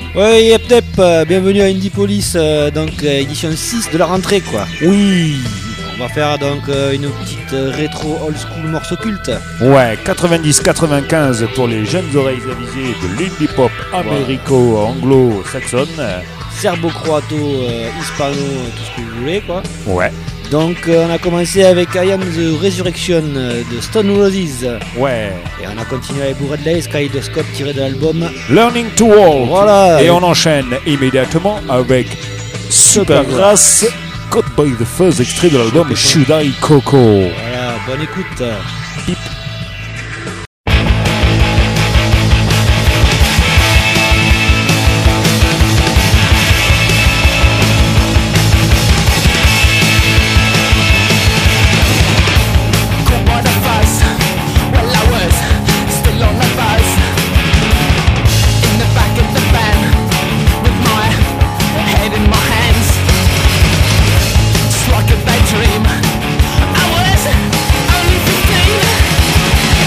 Ouais, yep, yep, bienvenue à Indie Police, donc édition 6 de la rentrée quoi. Oui. On va faire donc une petite rétro old school morceau culte. Ouais, 90-95 pour les jeunes oreilles avisées de l'indie pop américo-anglo-saxonne. Serbo-croato, hispano, tout ce que vous voulez quoi. Ouais. Donc on a commencé avec I Am the Resurrection de Stone Roses. Ouais. Et on a continué avec Red Lace, Kaleidoscope tiré de l'album Learning to Walk. Voilà. Et on enchaîne immédiatement avec Supergrass, Caught by the Fuzz, extrait de l'album Should I Coco. Voilà, bonne écoute. Pip. Dream. I was only 15.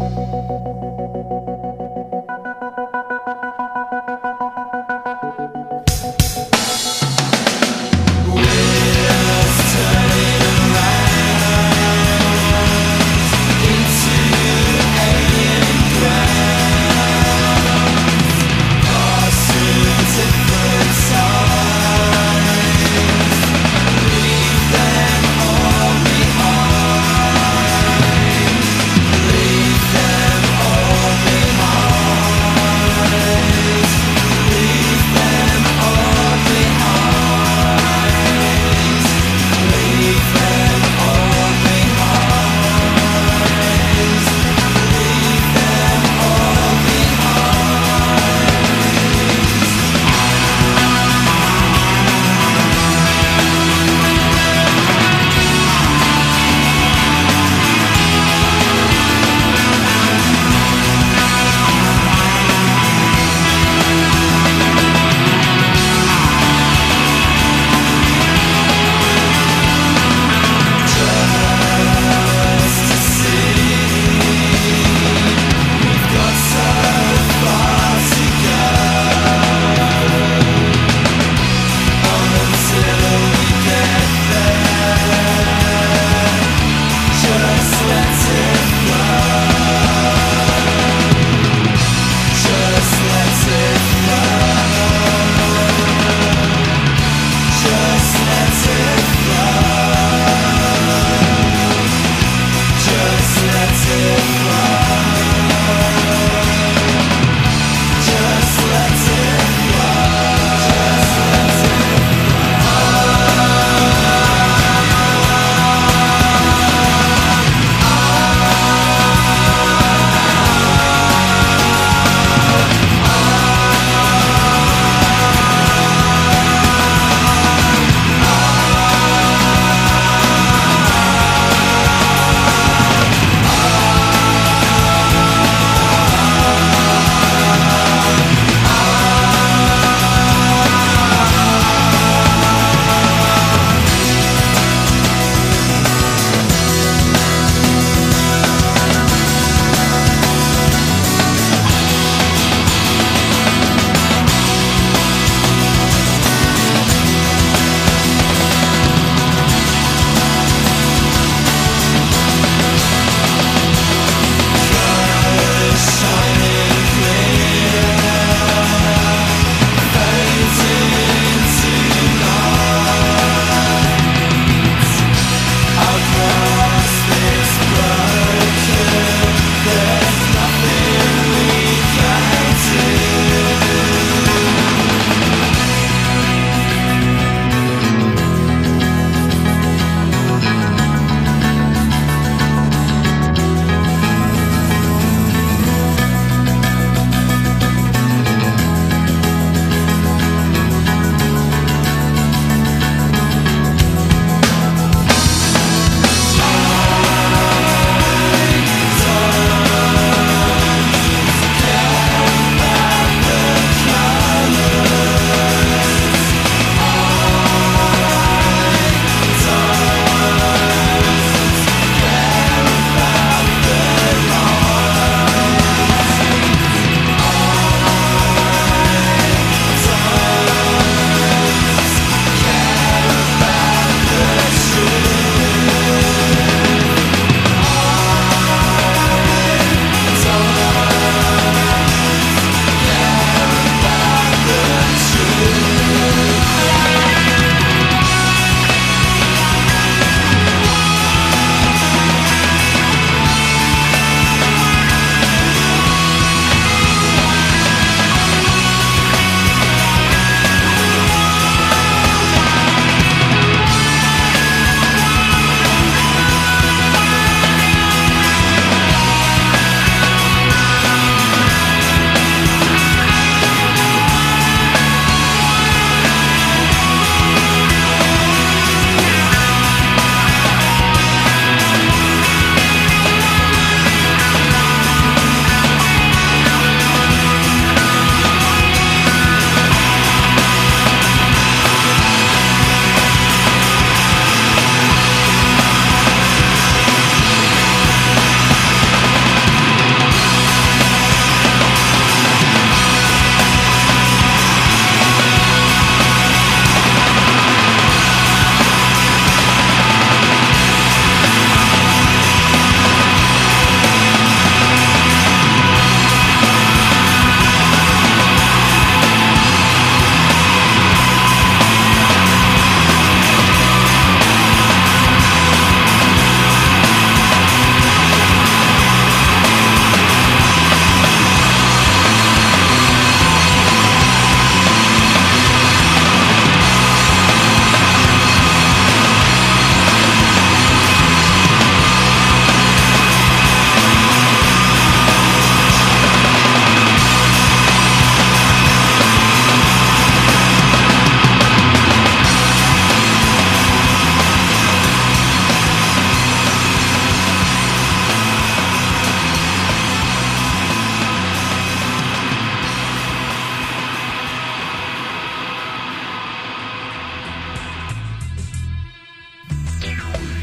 Leave them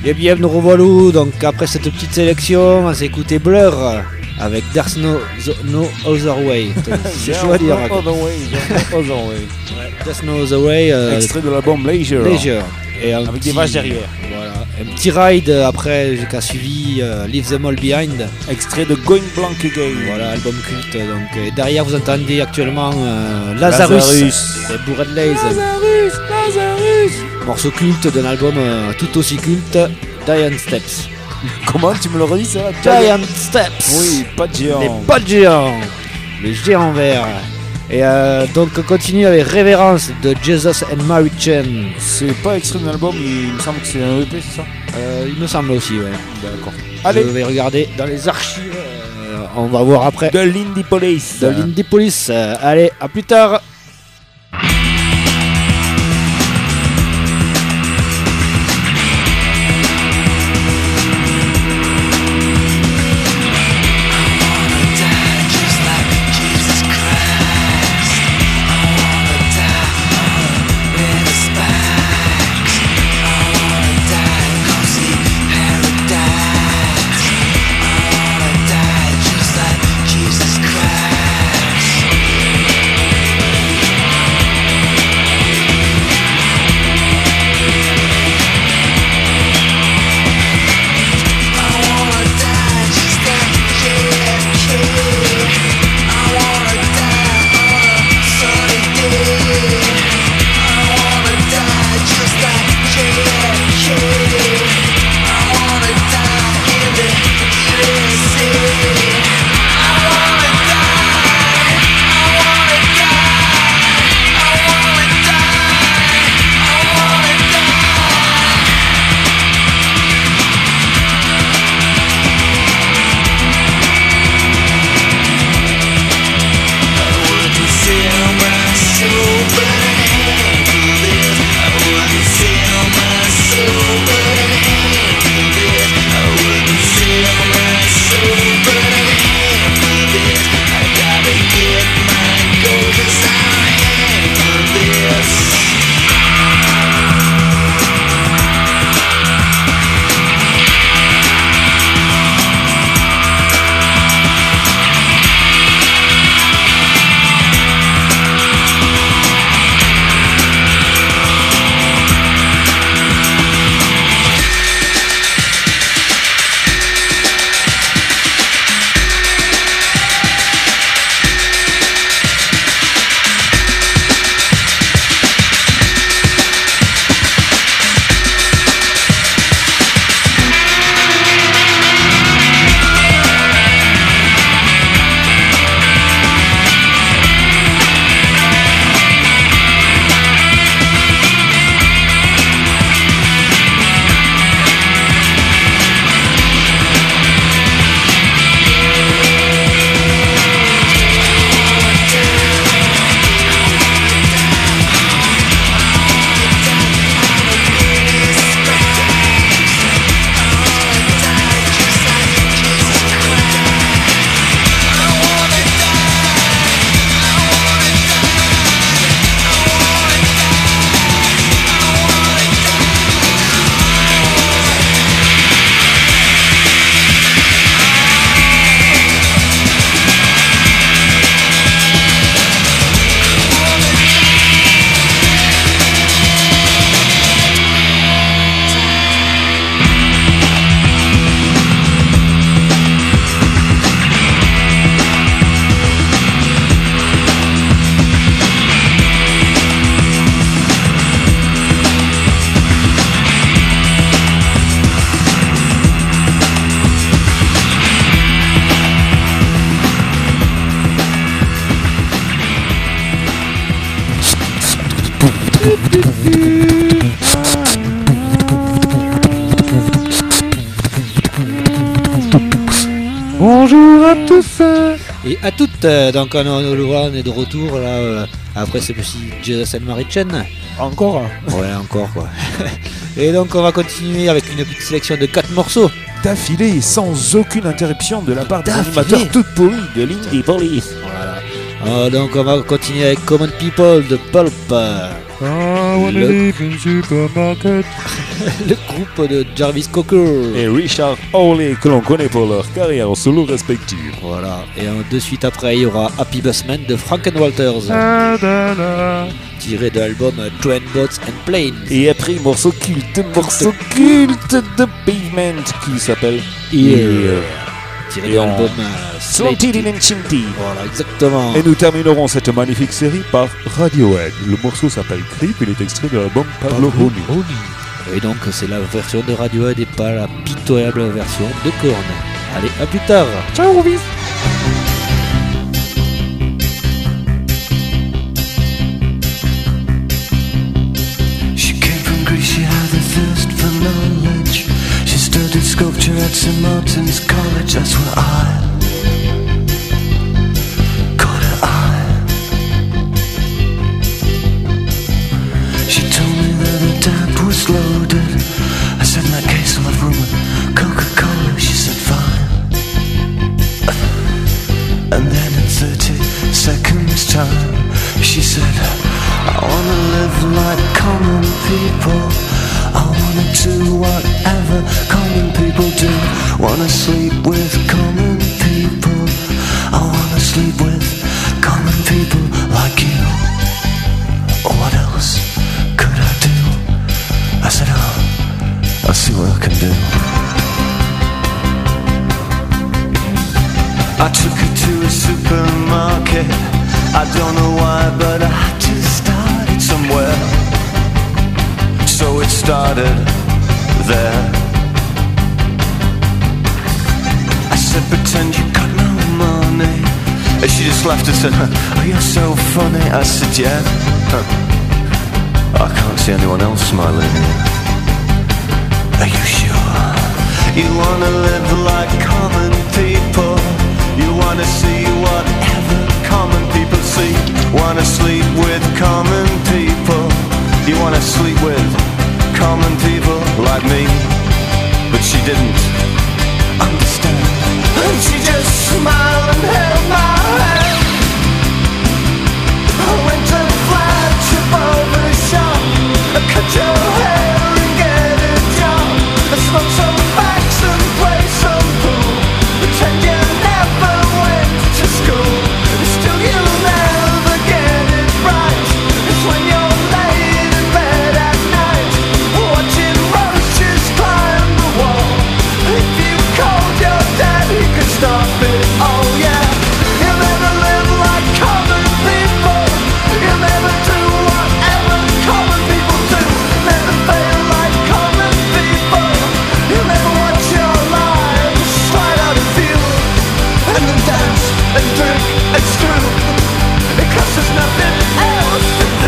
Et bien nous revoilà, donc après cette petite sélection, on s'est écouté Blur avec There's No Other Way. C'est chaud à dire. There's No Other Way. Extrait de l'album Leisure. Et avec des vaches derrière. Voilà. Un petit ride après qui a suivi Leave Them All Behind. Extrait de Going Blank Again. Voilà, album culte. Donc, et derrière vous entendez actuellement Lazarus. Et Bourred Lays. Lazarus. Morceau culte d'un album tout aussi culte, Giant Steps. Comment tu me le redis ça? Giant Steps. Oui, pas de géant. Les pas de géants. Les géants verts. Et donc on continue avec Révérence de Jesus and Mary Chain. C'est pas extrait d'un album, il me semble que c'est un EP, c'est ça? Il me semble aussi, ouais. D'accord. Allez. Je vais regarder dans les archives. On va voir après. De l'Indie Police. De l'Indie Police. Allez, à plus tard. Bonjour à tous et à toutes. Donc on est de retour là après ce petit Jesus and Mary Chain. Encore? Ouais, encore quoi. Et donc on va continuer avec une petite sélection de 4 morceaux d'affilée sans aucune interruption de la part des animateurs toutes pourris de l'Indie Police. Voilà. Donc on va continuer avec Common People de Pulp. Le groupe de Jarvis Cocker. Et Richard Hawley, que l'on connaît pour leur carrière en solo respective. Voilà, et de suite après il y aura Happy Busman de Frank and Walters, tiré de l'album Train, Boats and Planes. Et après morceau culte de Pavement qui s'appelle Here, tiré de l'album Slanted in Enchanted. Voilà, exactement. Et nous terminerons cette magnifique série par Radiohead. Le morceau s'appelle Creep, il est extrait de l'album Pablo Honey. Et donc c'est la version de Radiohead et pas la pitoyable version de Korn. Allez, à plus tard. Ciao, bis. She came from Greece, she had a thirst for knowledge. She studied sculpture at St. Martin's College, that's where I caught her eye. She told me that her dad was loaded. I said, in that case I'll have rum and Coca-Cola. She said, fine. And then in 30 seconds time she said, I wanna live like common people. I wanna do whatever common people do. Wanna sleep with common people. I wanna sleep with common people like you. What else could I do? I said, I'll see what I can do. I took her to a supermarket. I don't know why, but I had to start it somewhere. So it started there. I said, pretend you got no money. And she just laughed and said, oh, you're so funny. I said, yeah. I can't see anyone else smiling here. Are you sure? You wanna live like common people. You wanna see whatever common people see. Wanna sleep with common people. You wanna sleep with common people like me. But she didn't understand. And she just smiled and held my hand. I went to flash above the shop. I cut your hair and get a job. I smoke some facts and play some pool. Pretend you never went to school. Still you'll never get it right. It's when you're laid in bed at night, watching roaches climb the wall. If you called your dad, he could stop it. Oh yeah. You'll never live like common people. You'll never do whatever common people do. Never fail like common people. You'll never watch your lives slide out of view. And then dance and drink and screw. Because there's nothing else to do.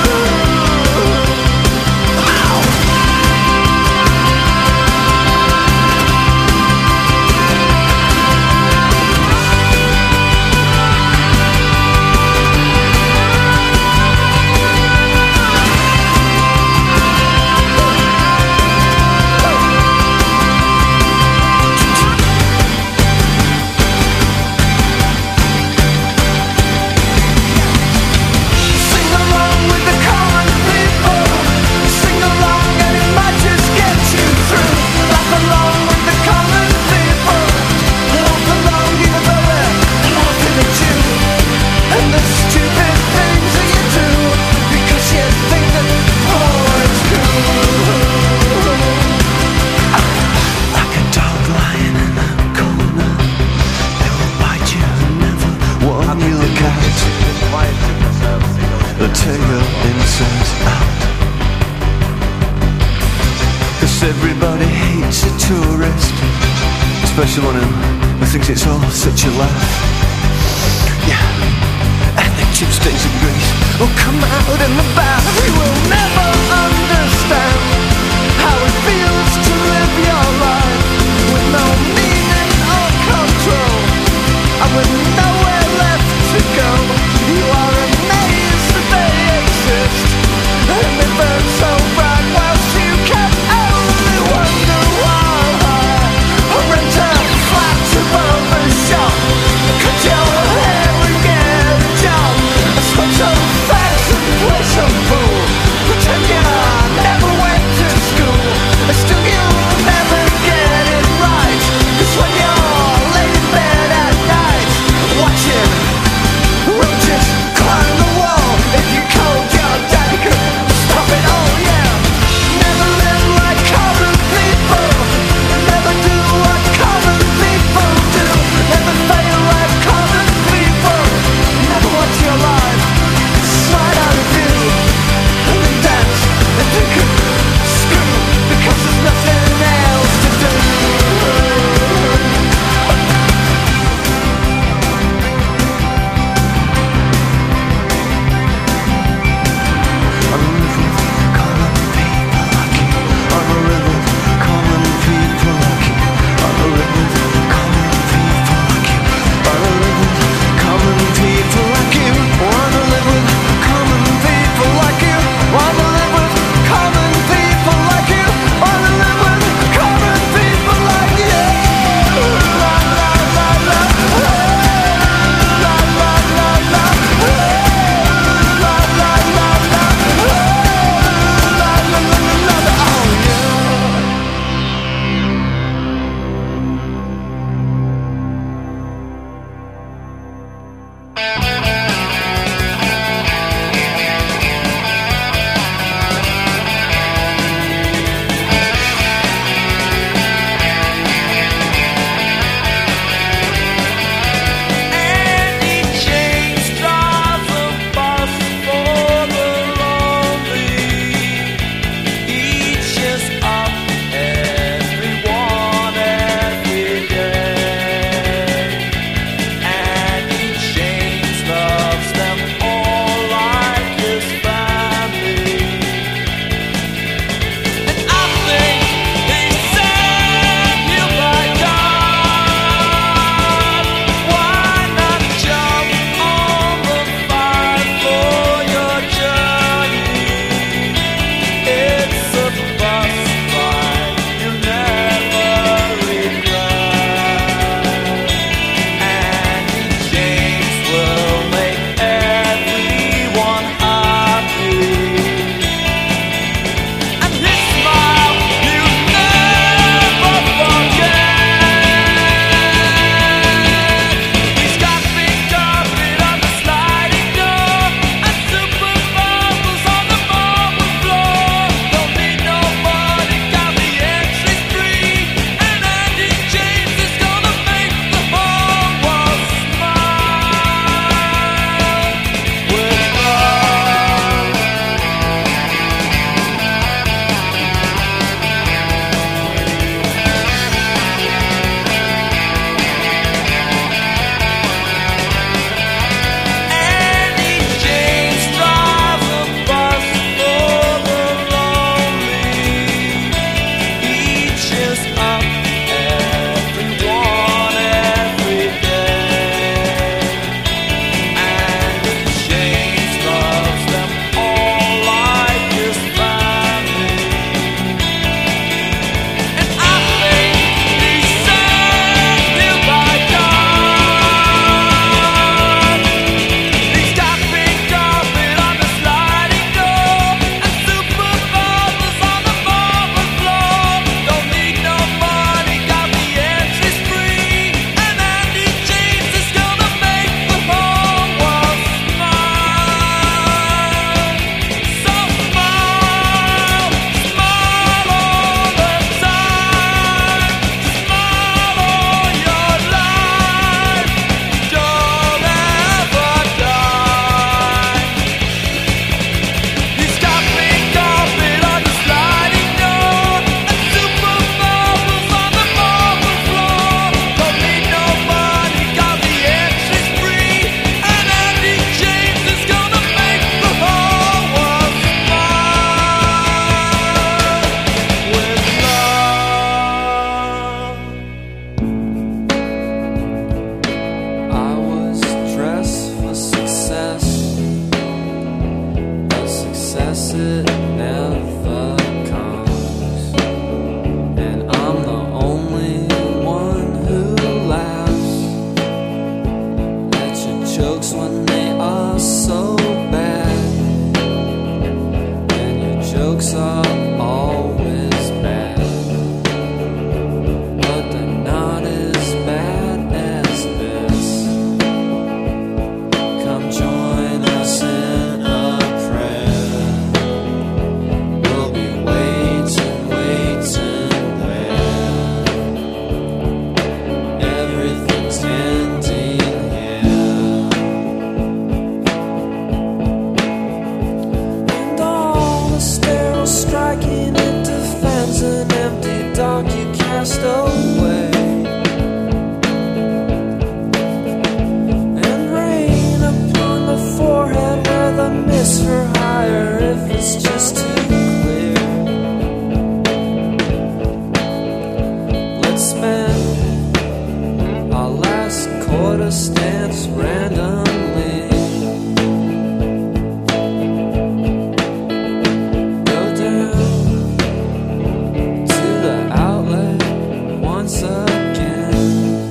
Sing along with the common people. Sing along and it might just get you through. Laugh along with the common people. Laugh along even though they're laughing at you. And the stupid things that you do. Because you think that, oh, it's cool. Like a dog lying in a corner. They will bite you and never warn you look out. The tail inside out. 'Cause everybody hates a tourist, especially one who thinks it's all such a laugh. Yeah, and the chipsticks of Greece will come out in the bath. You will never understand how it feels to live your life with no meaning or control, and with nowhere left to go. You are amazed that they exist, and they burn so bright whilst you can only wonder why. Or rent a flat above a shop, cut your hair and get a job. jokes when they are so bad, and your jokes are always bad, but they're not as bad as this. Come join us in a prayer. We'll be waiting there. Everything's ending here, and all the sterile striking it defends an empty dock you cast away, and rain upon the forehead where the mists are higher if it's just too clear. Let's spend our last quarter stance randomly. Go down to the outlet once again.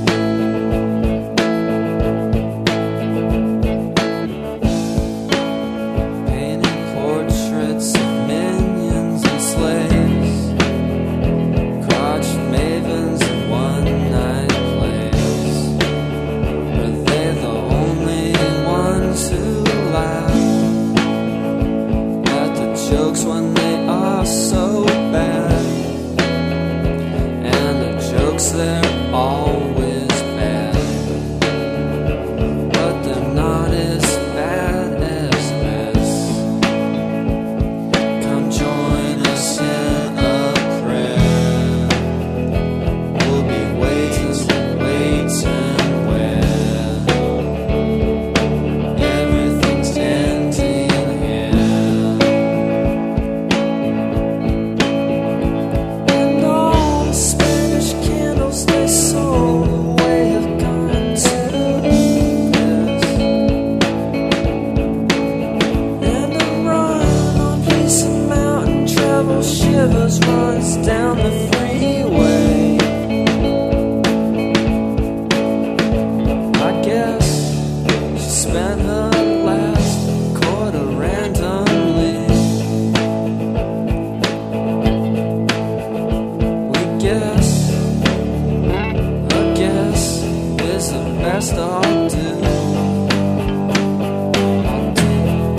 Painting portraits of minions and slaves, crotch mavens and one-night plays. Are they the only ones who laugh at the jokes when they are so bad? And the jokes, they're always bad, but they're not as bad as this. Come join us in a prayer. We'll be waiting where everything's ending here, and all the Spanish candles they sold away have gone to this, and a run on piece of mountain travel shivers runs down the freeway. I guess she spent her last quarter randomly. We guess a guess is the best I'll do. I'll do.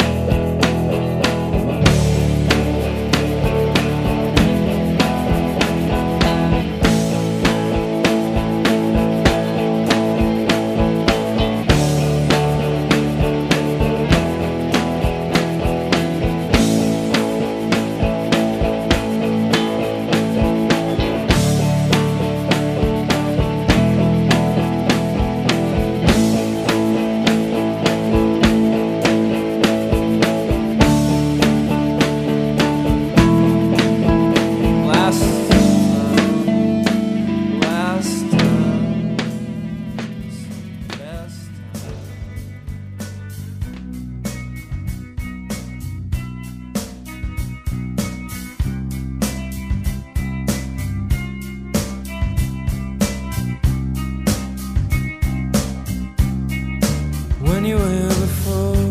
When you were here before,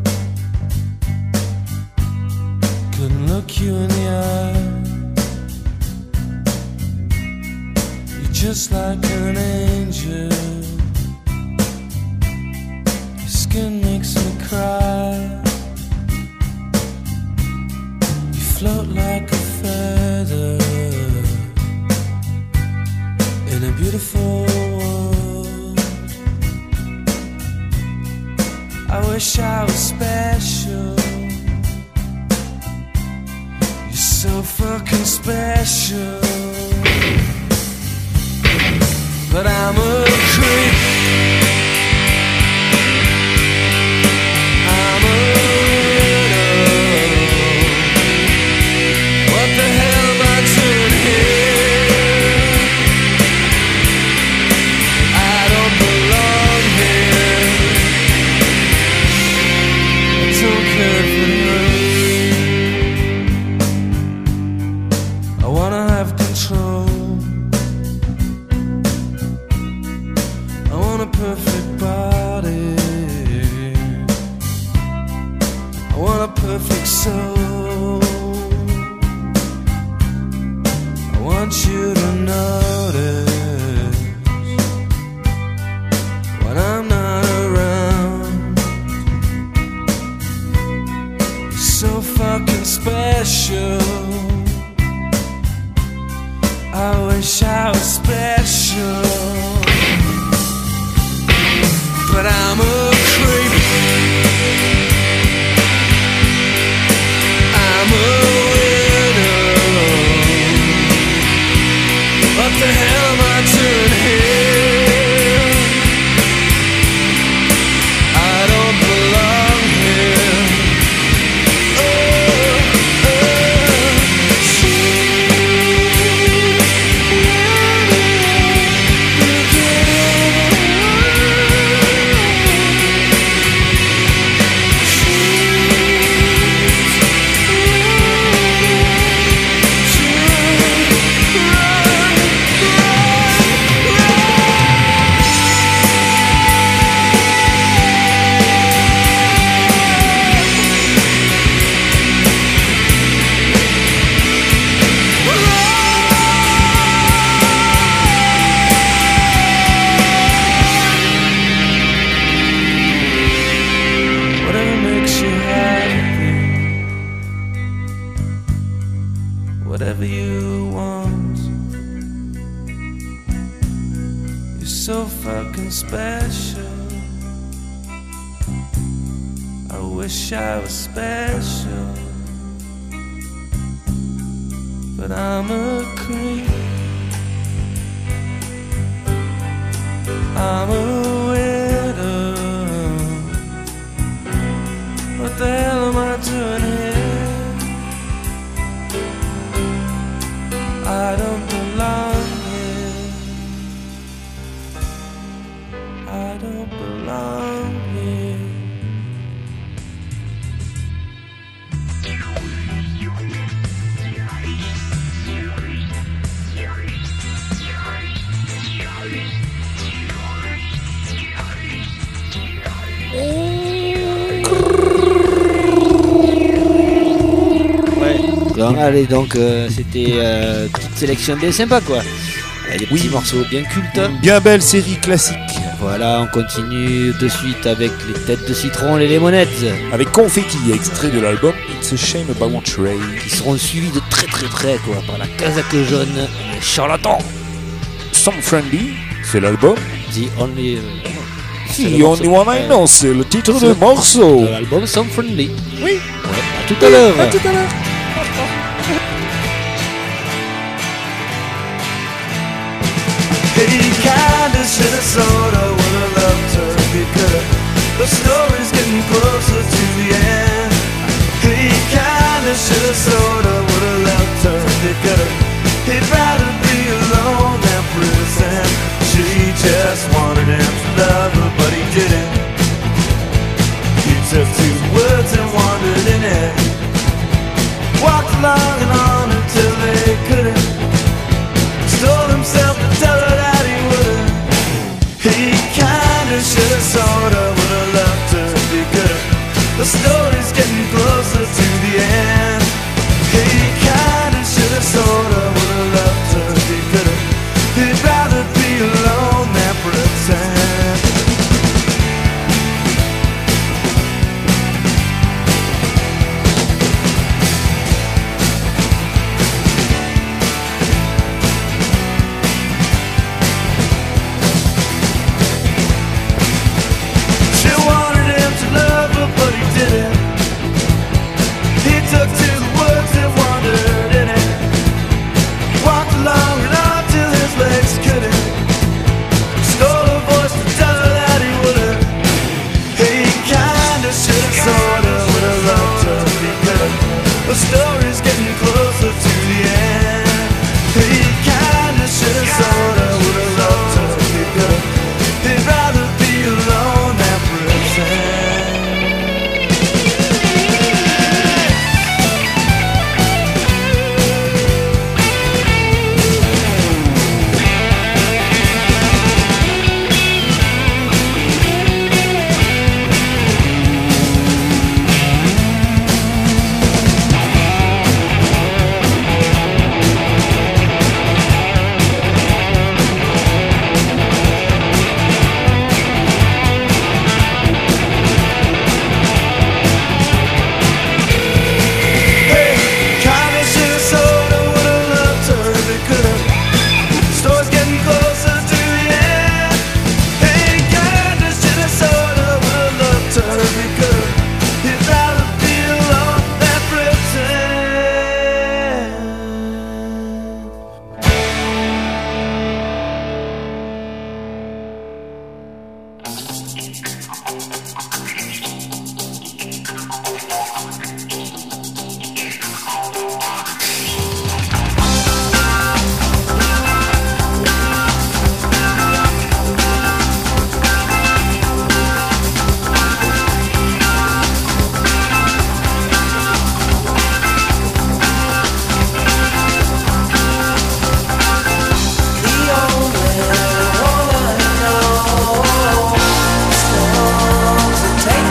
couldn't look you in the eye. You're just like an angel. Your skin makes me cry. You float like a feather in a beautiful world. I wish I was special. You're so fucking special. But I'm a creep. I'm a widow. What the hell am I doing here? I don't belong here. I don't care if it hurts. I wanna have control. I special. I wish I was special, but I'm a creep. I'm a widow. What the hell am I doing here? I don't belong here. I don't belong here. Donc, allez, donc c'était petite sélection bien sympa quoi. Des petits morceaux bien cultes. Bien belle série classique. Voilà, on continue de suite avec les têtes de citron, les Lemonheads, Avec Confetti, extrait de l'album It's a Shame About Ray. qui seront suivis de très très près quoi par la casaque jaune, les charlatans. Some Friendly, c'est l'album. The Only, c'est The le morceau- Only One I Know, c'est le titre c'est- du morceau. de l'album Some Friendly. Oui. Ouais, à tout à l'heure. À tout à l'heure. He kinda shoulda sorta woulda loved her because the story's getting closer to the end. He kinda shoulda sorta woulda loved her because he'd rather be alone than prison. She just wanted him to love her, but he didn't. He took two words and wandered in it. Walked along and on until they couldn't. Told himself to tell her that he wouldn't. He kinda shoulda sorta woulda loved her because the story's getting closer to the end. He kinda shoulda sorta woulda loved her because he'd rather be alone than pretend. She wanted him to love her, but he didn't. He took to the woods and wandered in it. Walked along and on till his legs couldn't. Stole her voice to tell her that he wouldn't. He kinda shoulda sorta woulda loved her because the story's getting closer to the end. He kinda shoulda sorta woulda loved her because he'd rather be alone than pretend. Kinda shoulda sorta woulda loved her because story's getting closer to the end. Hey, kinda shoulda sorta woulda loved her because he'd rather be alone than pretend. The only one I know.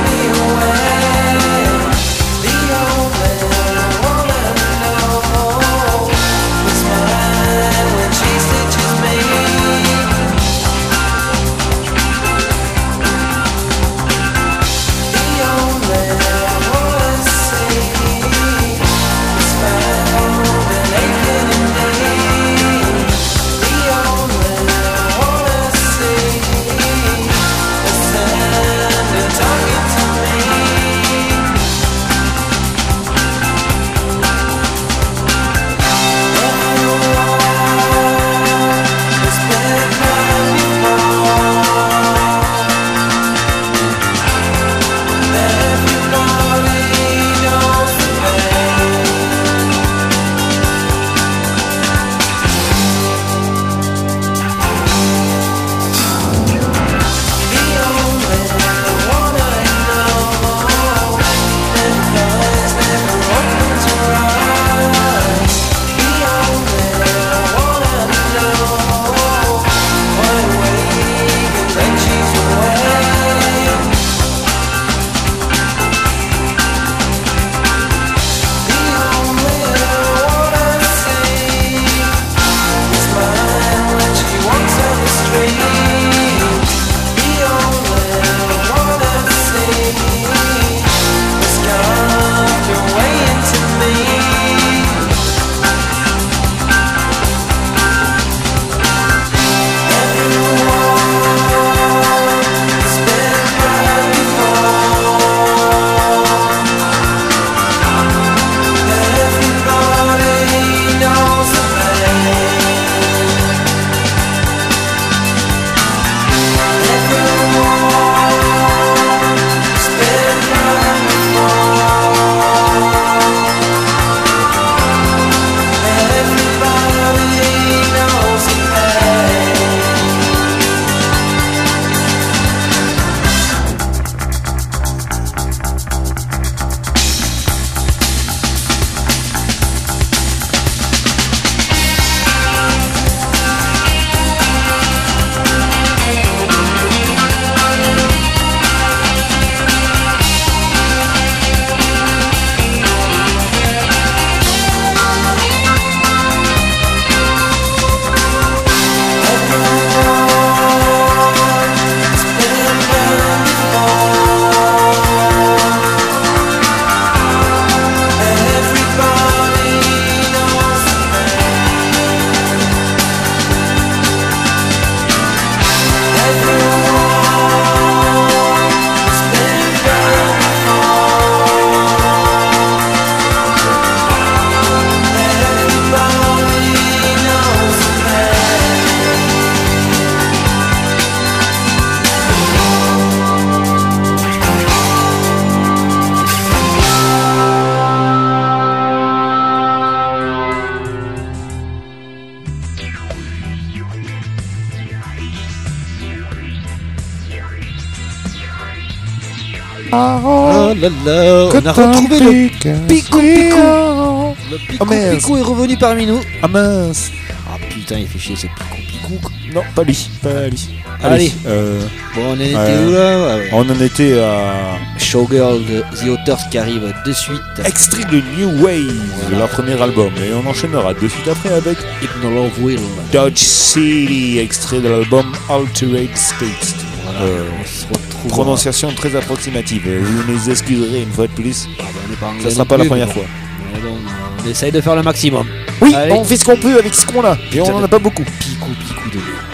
Oh là là, on a retrouvé le Picou Picou. Le Picou mince. Picou est revenu parmi nous. Ah mince. Ah putain, il fait chier ce Picou Picou. Non, pas lui, pas lui. Allez. euh, Bon, on en était où là? Ouais. on en était à Showgirl de The Authors qui arrive de suite. extrait de New Wave, Voilà. leur premier album. Et on enchaînera de suite après avec Hypnolove Will. Dodge City, extrait de l'album Altered States. Voilà, on se retrouve. Prononciation très approximative. Vous nous excuserez une fois de plus. Ah, bah, on n'est pas anglais Ça sera non pas la plus, première mais fois. bon. Mais bon, on essaye de faire le maximum. Oui, Allez. on fait ce qu'on peut avec ce qu'on a. Et on en a pas beaucoup. Picou Picou de nous.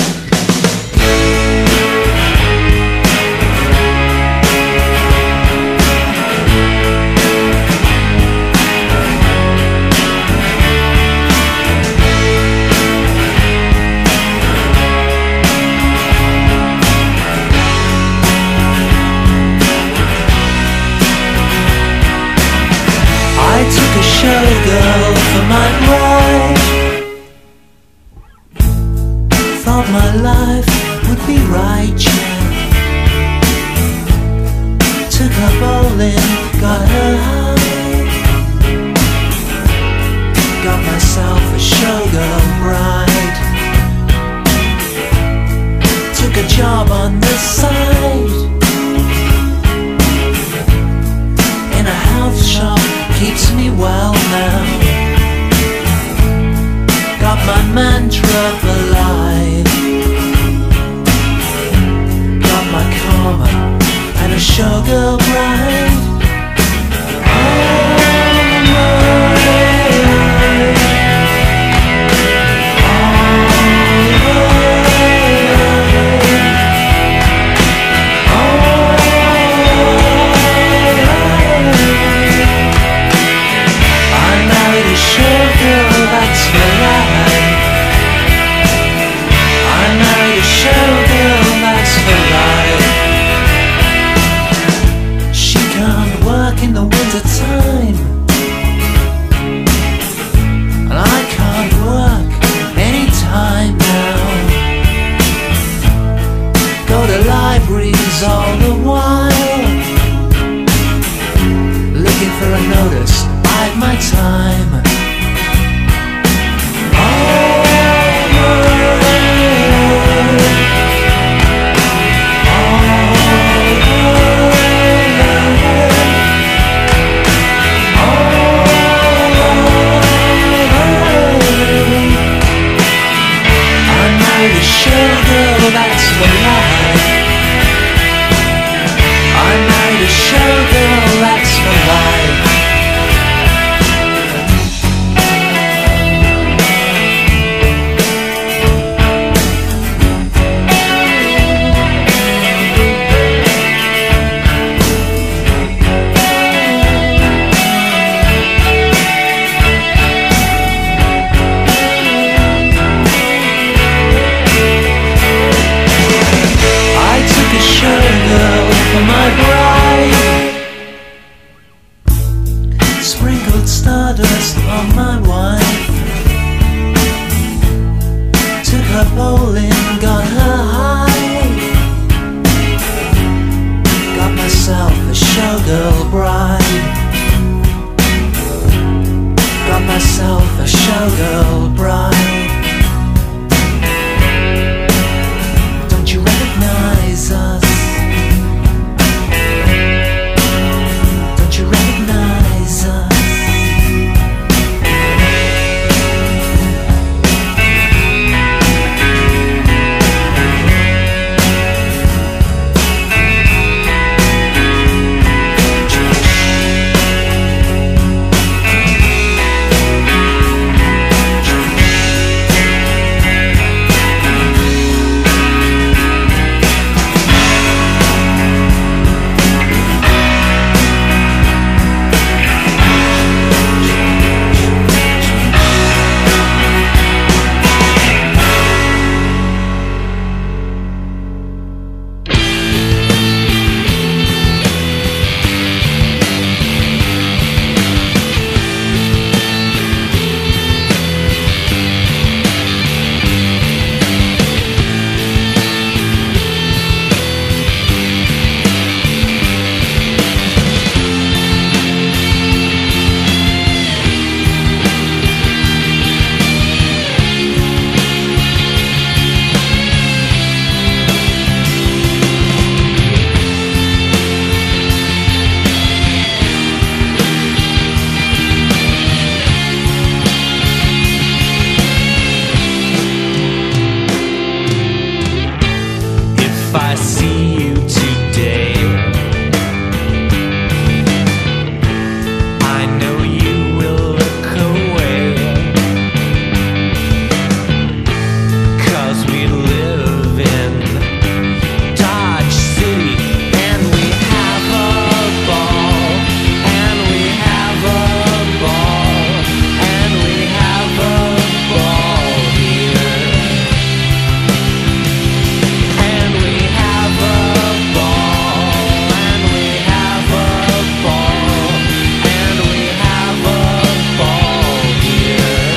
I took a showgirl for my bride. Thought my life would be righteous. Took her bowling, got her high. Got myself a showgirl bride. Took a job on the side in a health shop. Keeps me well now. Got my mantra alive. Got my karma and a showgirl bride. All the while looking for a notice, bide my time. I know the showgirl, that's the life. I made a showgirl, that's for life. you today, I know you will look away, 'cause we live in Dodge City and we have a ball, and we have a ball, and we have a ball here, and we have a ball, and we have a ball, and we have a ball here.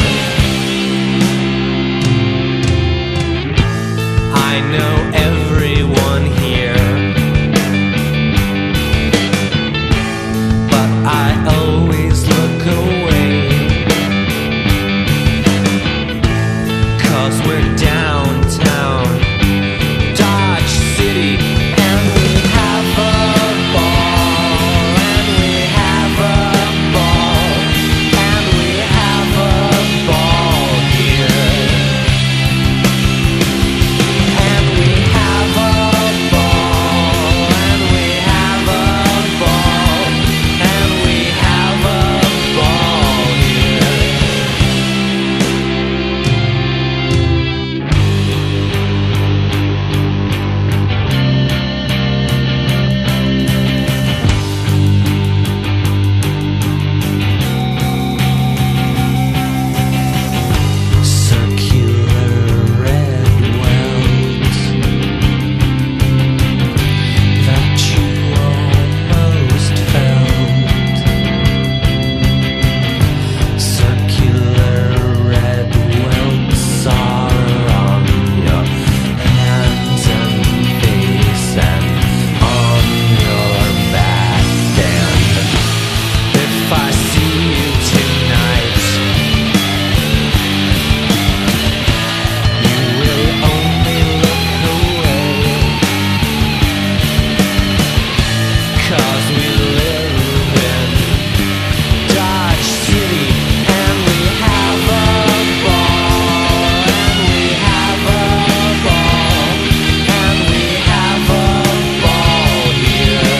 I know everyone here, but I always look away, 'cause we're downtown Dodge City, and we have a ball, and we have a ball, and we have a ball here, and we have a ball, and we have a ball, and we have a ball here. Circular red wells that you almost found. Circular red welts are on your hands and face and on your back. And if I see you tonight, you will only look away, 'cause we live in Dodge City, and we have a ball, and we have a ball, and we have a ball here,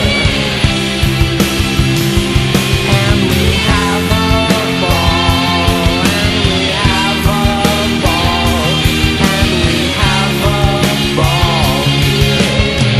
and we have a ball, and we have a ball, and we have a ball here.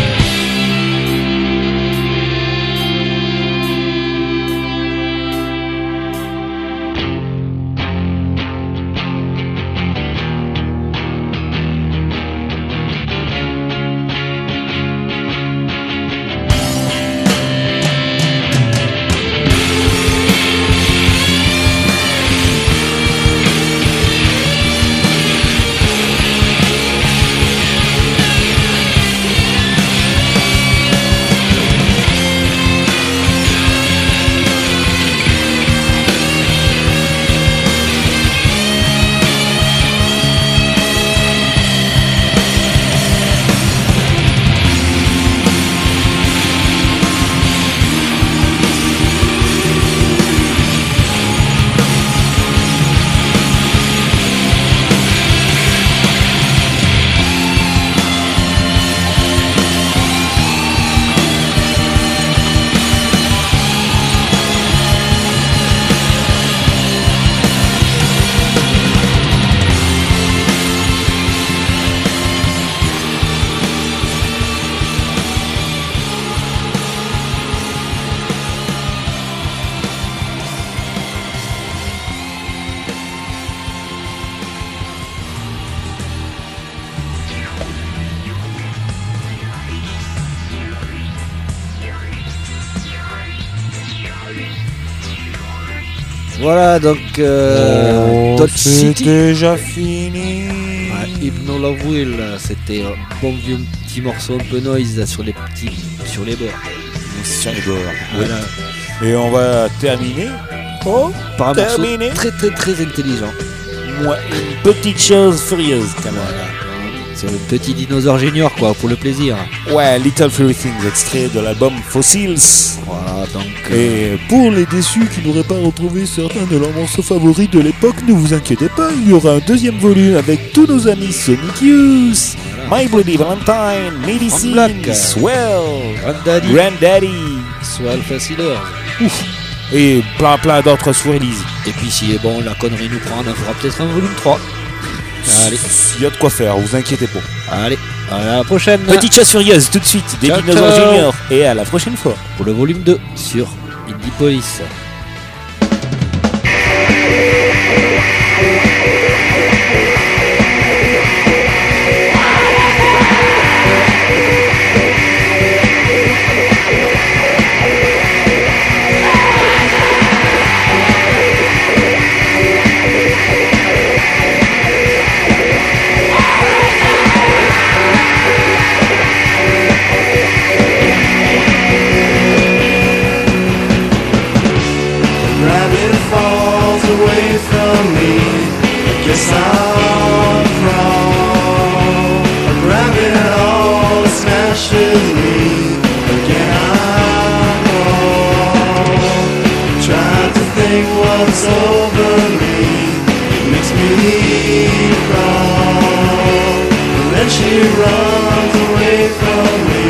Voilà, donc Dodge c'est City. déjà fini. Ouais, Hypno Love Will, c'était un bon vieux petit morceau un peu noise sur les bords. Sur les bords. Voilà. Et on va terminer. Oh, Par un morceau terminé. très très très intelligent. Moi, une petite chose furieuse quand même. Voilà. C'est le petit dinosaure junior quoi, pour le plaisir. Ouais, Little Furry Things, extrait de l'album Fossils. Voilà, donc. Et pour les déçus qui n'auraient pas retrouvé certains de leurs morceaux favoris de l'époque, ne vous inquiétez pas, il y aura un deuxième volume avec tous nos amis Sonic Youth. Voilà. My Bloody Valentine, Medicine, Black. Swell, Granddaddy, Granddaddy, Swell Faciler. ouf, et plein d'autres sous release. Et puis si bon, la connerie nous prend, on en fera peut-être un volume 3. Allez, Il y a de quoi faire, vous inquiétez pas. allez, à la prochaine. Petite chasse furieuse tout de suite, des Ciao, dinosaures ciao. juniors, et à la prochaine fois. Pour le volume 2 sur Indie Police. Rabbit falls away from me. I guess I'll crawl. A rabbit all smashes me. Again I'm wrong. Trying to think what's over me. It makes me crawl. And then she runs away from me.